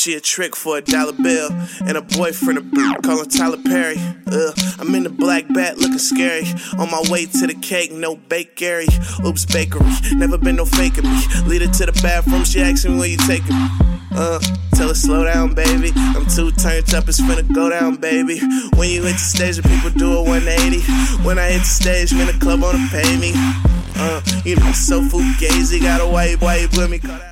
she a trick for $1 bill. And a boyfriend a bitch, call him Tyler Perry. I'm in the black bat looking scary. On my way to the cake, no bakery. Oops, bakery, never been no faking me. Lead her to the bathroom, she asking me where you taking me. Tell her slow down, baby. I'm too turned up, it's finna go down, baby. When you hit the stage, the people do a 180. When I hit the stage, man, the club wanna pay me. You know, so fugazi, got a white with me.